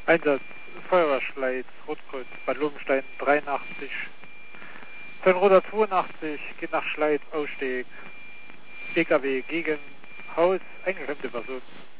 Einsatz Feuerwehrschleit, Rotkreuz, Bad Lobenstein 83. Fernroder 82 geht nach Schleit, Ausstieg. PKW gegen Haus, eingeklemmte Person.